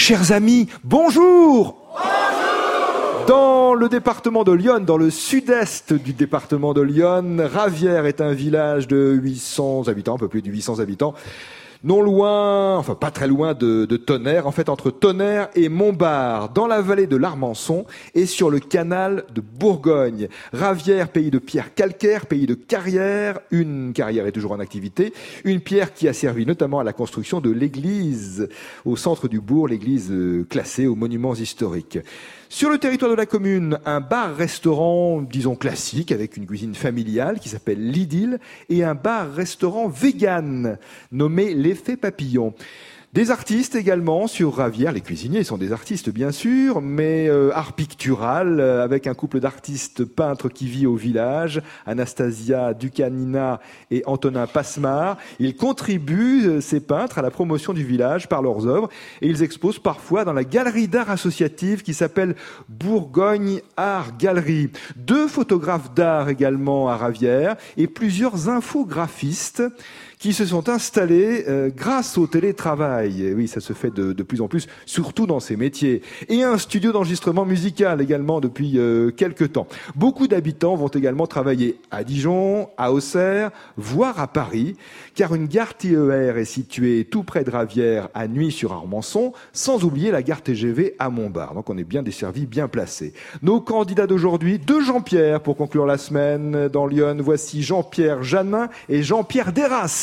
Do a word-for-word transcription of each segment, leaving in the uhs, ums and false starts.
chers amis, bonjour. Bonjour. Dans le département de l'Yonne, dans le sud-est du département de l'Yonne, Ravières est un village de huit cents habitants, un peu plus de huit cents habitants. Non loin, enfin pas très loin de, de Tonnerre, en fait entre Tonnerre et Montbard, dans la vallée de l'Armançon et sur le canal de Bourgogne. Ravières, pays de pierre calcaire, pays de carrière, une carrière est toujours en activité, une pierre qui a servi notamment à la construction de l'église au centre du bourg, l'église classée aux monuments historiques. Sur le territoire de la commune, un bar-restaurant, disons classique, avec une cuisine familiale qui s'appelle l'Idylle, et un bar-restaurant vegan nommé l'Effet Papillon. Des artistes également sur Ravières, les cuisiniers sont des artistes bien sûr, mais euh, art pictural, euh, avec un couple d'artistes peintres qui vit au village, Anastasia Ducanina et Antonin Passemard. Ils contribuent, euh, ces peintres, à la promotion du village par leurs œuvres, et ils exposent parfois dans la galerie d'art associative qui s'appelle Bourgogne Art Galerie. Deux photographes d'art également à Ravières, et plusieurs infographistes qui se sont installés euh, grâce au télétravail. Et oui, ça se fait de, de plus en plus, surtout dans ces métiers. Et un studio d'enregistrement musical également depuis euh, quelques temps. Beaucoup d'habitants vont également travailler à Dijon, à Auxerre, voire à Paris, car une gare T E R est située tout près de Ravières, à Nuits-sur-Armançon, sans oublier la gare T G V à Montbard. Donc on est bien desservi, bien placé. Nos candidats d'aujourd'hui, deux Jean-Pierre pour conclure la semaine dans Lyon. Voici Jean-Pierre Janin et Jean-Pierre Derras.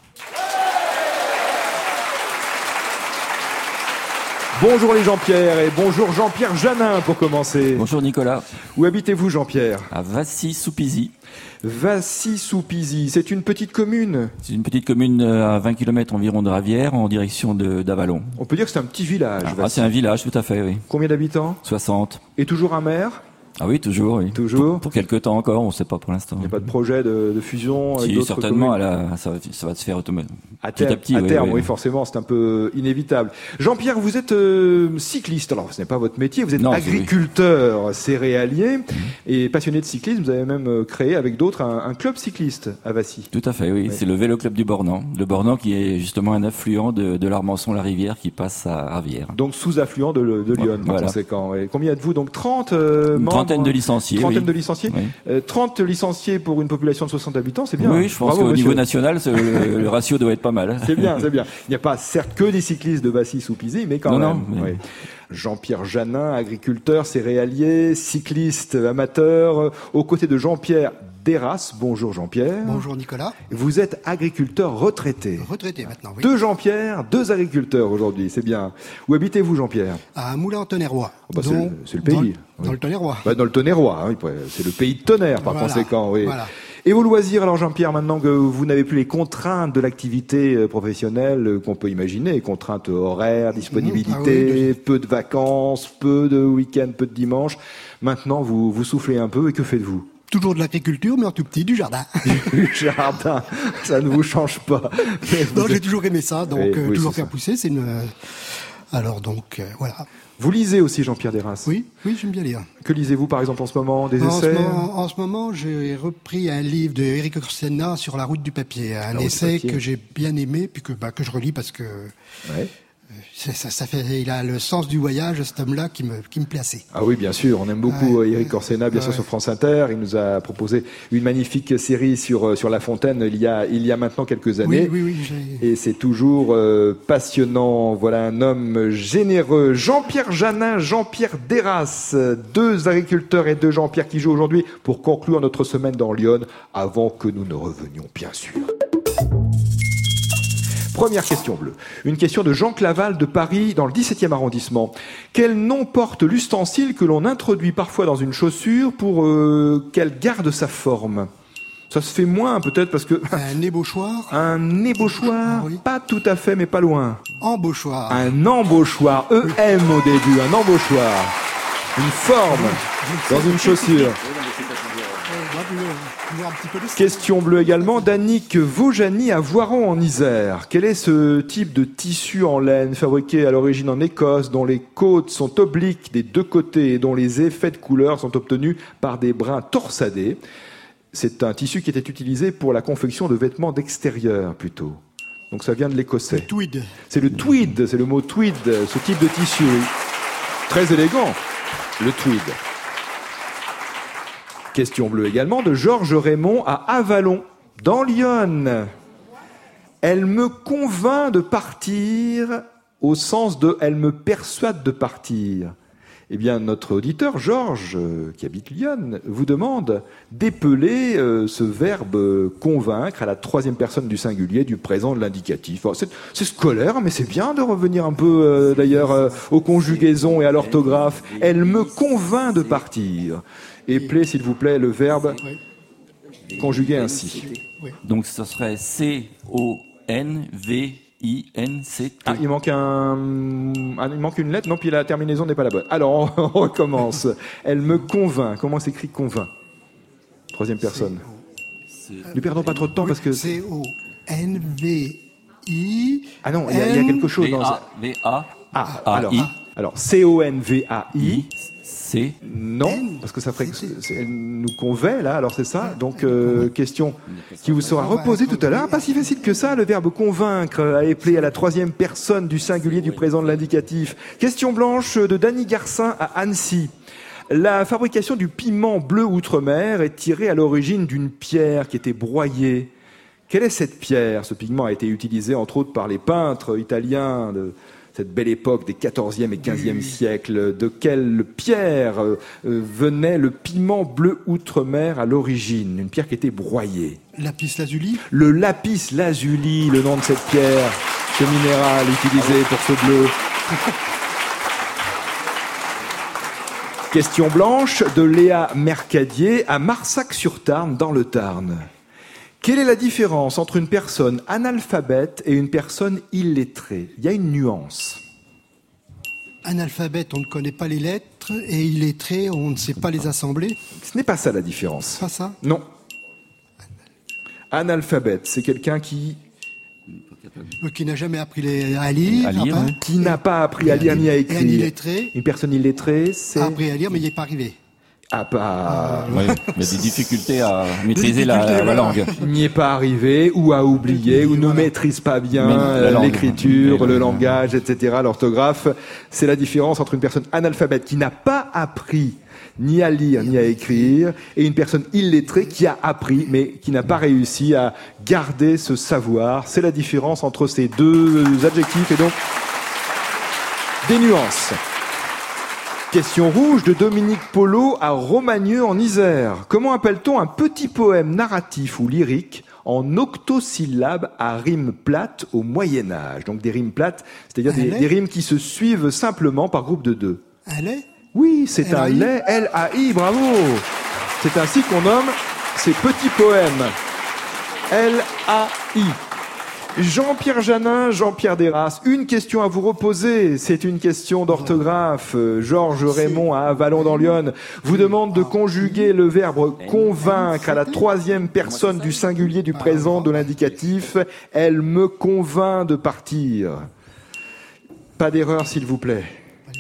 Bonjour les Jean-Pierre et bonjour Jean-Pierre Janin pour commencer. Bonjour Nicolas. Où habitez-vous Jean-Pierre ? À Vassy-sous-Pizy. Vassy-sous-Pizy, c'est une petite commune ? C'est une petite commune à vingt kilomètres environ de Ravières en direction de, d'Avallon. On peut dire que c'est un petit village. Ah, ah, c'est un village tout à fait, oui. Combien d'habitants ? soixante. Et toujours un maire ? Ah oui, toujours, oui. Toujours. Pour, pour quelques temps encore, on ne sait pas pour l'instant. Il n'y a pas de projet de, de fusion avec si, d'autres certainement, communes. à la, ça, va, ça va se faire automatiquement. À terme, petit à petit, à oui, terme, oui. oui, forcément, c'est un peu inévitable. Jean-Pierre, vous êtes euh, cycliste. Alors, ce n'est pas votre métier. Vous êtes non, agriculteur oui. céréalier mmh. et passionné de cyclisme. Vous avez même créé avec d'autres un, un club cycliste à Vassy. Tout à fait, oui. oui. C'est le Vélo Club du Bornand. Le Bornand qui est justement un affluent de, de l'Armançon-la-Rivière qui passe à Ravières. Donc, sous-affluent de, de Lyon, par voilà. conséquent. Et combien êtes-vous Donc, trente euh, Une membres, trentaine de licenciés. Trentaine oui. de licenciés. Oui. Euh, trente licenciés pour une population de soixante habitants, c'est bien. Oui, je pense Bravo, qu'au monsieur. niveau national, le, le ratio doit être pas mal. C'est bien, c'est bien. Il n'y a pas certes que des cyclistes de Vassy-sous-Pizy, mais quand non, même. Non, mais... oui. Jean-Pierre Janin, agriculteur, céréalier, cycliste, amateur, euh, aux côtés de Jean-Pierre Derras. Bonjour Jean-Pierre. Bonjour Nicolas. Vous êtes agriculteur retraité. Retraité maintenant, oui. Deux Jean-Pierre, deux agriculteurs aujourd'hui, c'est bien. Où habitez-vous Jean-Pierre ? À Moulins-en-Tonnerrois. Oh bah dont, c'est, c'est le pays. Dans, oui. dans le Tonnerrois. Bah dans le Tonnerrois, hein, c'est le pays de Tonnerre par voilà, conséquent. Oui. Voilà. Et vos loisirs, alors Jean-Pierre, maintenant que vous n'avez plus les contraintes de l'activité professionnelle qu'on peut imaginer, contraintes horaires, disponibilité, mmh, ah oui, peu de vacances, peu de week-ends, peu de dimanches, maintenant vous, vous soufflez un peu et que faites-vous ? Toujours de l'agriculture, mais en tout petit, du jardin. Du jardin, ça ne vous change pas. Non, j'ai toujours aimé ça, donc oui, euh, oui, toujours c'est faire ça. pousser, c'est une... Alors donc, euh, voilà. Vous lisez aussi Jean-Pierre Derras ? Oui, oui, j'aime bien lire. Que lisez-vous par exemple en ce moment ? Des en essais ? ce moment, En ce moment, j'ai repris un livre de Éric Orsena sur la route du papier. Un la essai papier. que j'ai bien aimé, puis que, bah, que je relis parce que... Ouais. Ça, ça, ça fait, il a le sens du voyage, cet homme-là, qui me, qui me plaît assez. Ah oui, bien sûr. On aime beaucoup ouais, Éric Orsena, bien ouais. sûr, sur France Inter. Il nous a proposé une magnifique série sur, sur La Fontaine il y a, il y a maintenant quelques années. Oui, oui, oui. J'ai... Et c'est toujours euh, passionnant. Voilà un homme généreux. Jean-Pierre Janin, Jean-Pierre Derras, deux agriculteurs et deux Jean-Pierre qui jouent aujourd'hui pour conclure notre semaine dans Lyon, avant que nous ne revenions, bien sûr. Première question bleue. Une question de Jean Claval de Paris, dans le dix-septième arrondissement. Quel nom porte l'ustensile que l'on introduit parfois dans une chaussure pour euh, qu'elle garde sa forme ? Ça se fait moins peut-être parce que... Un ébauchoir. Un ébauchoir, oui. Pas tout à fait, mais pas loin. Embauchoir. Un embauchoir, E M au début, un embauchoir. Une forme dans une chaussure. Question bleue également d'Annick Vaujani à Voiron en Isère. Quel est ce type de tissu en laine fabriqué à l'origine en Écosse, dont les côtes sont obliques des deux côtés et dont les effets de couleur sont obtenus par des brins torsadés ? C'est un tissu qui était utilisé pour la confection de vêtements d'extérieur plutôt. Donc ça vient de l'écossais. Le tweed. C'est le tweed, c'est le mot tweed, ce type de tissu. Très élégant, le tweed. Question bleue également de Georges Raymond à Avallon, dans l'Yonne. Elle me convainc de partir au sens de elle me persuade de partir. Eh bien, notre auditeur, Georges, euh, qui habite Lyon, vous demande d'épeler euh, ce verbe euh, convaincre à la troisième personne du singulier du présent de l'indicatif. Alors, c'est, c'est scolaire, mais c'est bien de revenir un peu, euh, d'ailleurs, euh, aux conjugaisons et à l'orthographe. Elle me convainc de partir. Épeler, s'il vous plaît, le verbe conjugué ainsi. Donc, ce serait C O N V I N C T. Ah, il manque un, ah, il manque une lettre, non, puis la terminaison n'est pas la bonne. Alors, on recommence. Elle me convainc. Comment s'écrit convainc? Troisième personne. Ne perdons pas trop de temps parce que... C O N V I... Ah non, il y, a- il y a quelque chose dans ça. V A Ah, A alors, I alors C O N V A I. C. Non, parce que ça ferait que c'est- elle nous convainc, là, alors c'est ça. Donc, euh, question qui vous sera reposée tout à l'heure. Pas si facile que ça, le verbe convaincre à épeler à la troisième personne du singulier du présent de l'indicatif. Question blanche de Dany Garcin à Annecy. La fabrication du piment bleu outre-mer est tirée à l'origine d'une pierre qui était broyée. Quelle est cette pierre? Ce pigment a été utilisé entre autres par les peintres italiens de cette belle époque des quatorzième et quinzième siècles. De quelle pierre euh, euh, venait le piment bleu outre-mer à l'origine? Une pierre qui était broyée. Lapis lazuli. Le lapis lazuli, le nom de cette pierre, ce minéral utilisé pour ce bleu. Question blanche de Léa Mercadier à Marsac-sur-Tarn, dans le Tarn. Quelle est la différence entre une personne analphabète et une personne illettrée? Il y a une nuance. Analphabète, on ne connaît pas les lettres, et illettré, on ne sait pas les assembler. Ce n'est pas ça la différence. Pas ça? Non. Analphabète, c'est quelqu'un qui, Euh, Qui n'a jamais appris les- à lire. À lire, enfin, oui. qui n'a pas appris à lire ni à Et un écrire. illettré Une personne illettrée, c'est... a appris à lire, mais il n'y est pas arrivé. Ah, pas... Oui, il y a des difficultés à maîtriser la, difficultés, la voilà. langue. n'y est pas arrivé, ou a oublié, ou ne Voilà. maîtrise pas bien Mais la euh, langue. l'écriture, Mais le le- langage, et cetera, l'orthographe. C'est la différence entre une personne analphabète qui n'a pas appris ni à lire ni à écrire, et une personne illettrée qui a appris, mais qui n'a pas réussi à garder ce savoir. C'est la différence entre ces deux adjectifs, et donc des nuances. Question rouge de Dominique Polo à Romagneux en Isère. Comment appelle-t-on un petit poème narratif ou lyrique en octosyllabes à rimes plates au Moyen-Âge? Donc des rimes plates, c'est-à-dire des, Allez. des rimes qui se suivent simplement par groupe de deux. Un lait? Oui, c'est un L A I. lait, L A I, bravo. C'est ainsi qu'on nomme ces petits poèmes. L A I. Jean-Pierre Janin, Jean-Pierre Desras, une question à vous reposer. C'est une question d'orthographe. Euh, Georges Raymond à Avallon dans l'Yonne vous demande de conjuguer le verbe convaincre à la troisième personne du singulier du présent de l'indicatif. Elle me convainc de partir. Pas d'erreur, s'il vous plaît.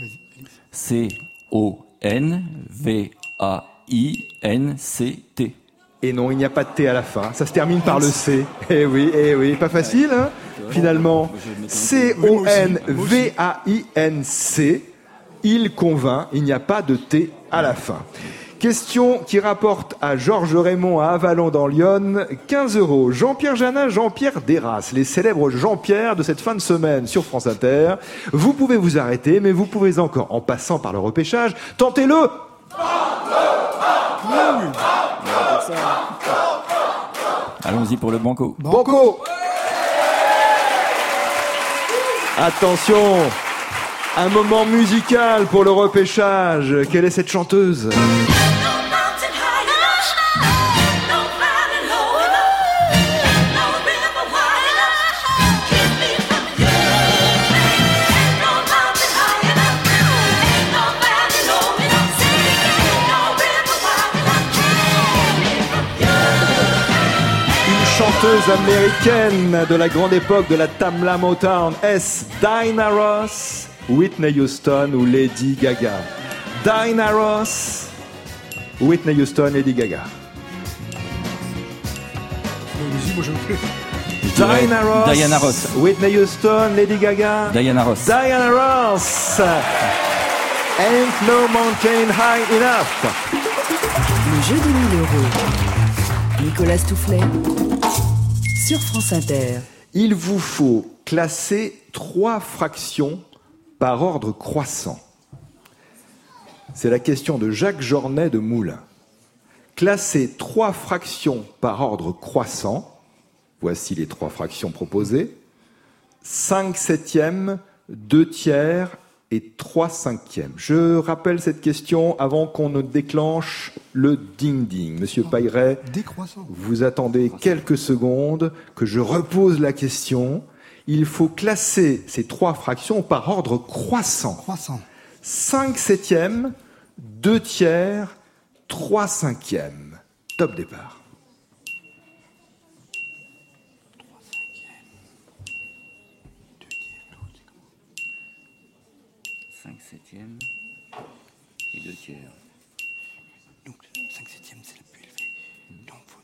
C O N V A I N C T. Et non, il n'y a pas de T à la fin. Ça se termine par le C. Eh oui, eh oui. Pas facile, hein, finalement. C O N V A I N C. Il convainc. Il n'y a pas de T à la fin. Question qui rapporte à Georges Raymond à Avallon dans l'Yonne quinze euros. Jean-Pierre Janin, Jean-Pierre Desras, les célèbres Jean-Pierre de cette fin de semaine sur France Inter. Vous pouvez vous arrêter, mais vous pouvez encore, en passant par le repêchage, tentez-le. Allons-y pour le banco. Banco. Attention, un moment musical pour le repêchage. Quelle est cette chanteuse? Chanteuse américaine de la grande époque de la Tamla Motown, est-ce Diana Ross, Whitney Houston ou Lady Gaga? Diana Ross, Whitney Houston, Lady Gaga. Allez-y, moi je veux plus. dirais Diana Ross. Diana Ross. Whitney Houston, Lady Gaga. Diana Ross. Diana Ross. Ain't no mountain high enough. Le jeu des mille euros. Nicolas Toufflet sur France Inter. Il vous faut classer trois fractions par ordre croissant. C'est la question de Jacques Jornet de Moulins. Classer trois fractions par ordre croissant. Voici les trois fractions proposées. cinq septièmes, deux tiers et trois cinquièmes. Je rappelle cette question avant qu'on ne déclenche le ding-ding. Monsieur Pailleret, Décroissant. vous attendez quelques secondes que je repose la question. Il faut classer ces trois fractions par ordre croissant. Croissant. cinq septièmes, deux tiers, trois cinquièmes. Top départ. cinq septièmes et deux tiers. Donc cinq septièmes, c'est le plus élevé. Donc, faut...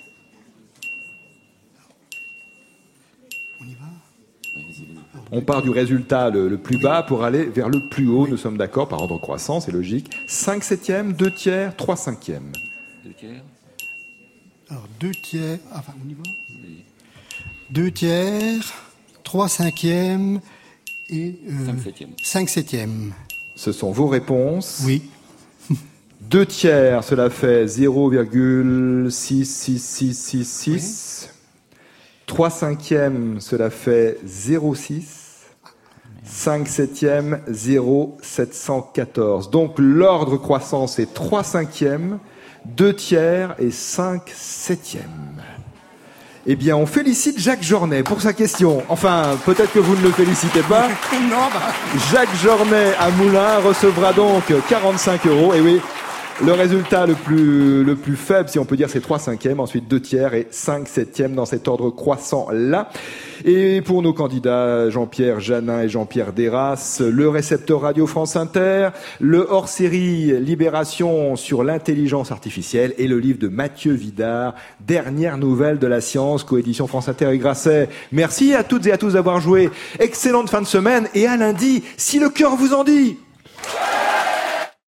On y va? On part du résultat le, le plus bas pour aller vers le plus haut. Nous sommes d'accord, par ordre croissant, c'est logique. cinq septièmes, deux tiers, trois cinquièmes. Deux tiers. Alors, deux tiers... Enfin, on y va? Oui. Deux tiers, trois cinquièmes et... Euh, cinq septièmes. Cinq septièmes. Ce sont vos réponses. Oui. Deux tiers, cela fait zéro virgule six six six six six. trois cinquièmes, cela fait zéro virgule six. cinq septièmes, zéro virgule sept cent quatorze. Donc l'ordre croissant, c'est trois cinquièmes, deux tiers et cinq septièmes. Eh bien, on félicite Jacques Jornet pour sa question. Enfin, peut-être que vous ne le félicitez pas. Non, bah... Jacques Jornet à Moulins recevra donc quarante-cinq euros. Et oui, le résultat le plus, le plus faible, si on peut dire, c'est trois cinquièmes, ensuite deux tiers et cinq septièmes dans cet ordre croissant-là. Et pour nos candidats, Jean-Pierre Janin et Jean-Pierre Desrasses, le récepteur radio France Inter, le hors-série Libération sur l'intelligence artificielle et le livre de Mathieu Vidard, Dernière nouvelle de la science, coédition France Inter et Grasset. Merci à toutes et à tous d'avoir joué. Excellente fin de semaine et à lundi, si le cœur vous en dit.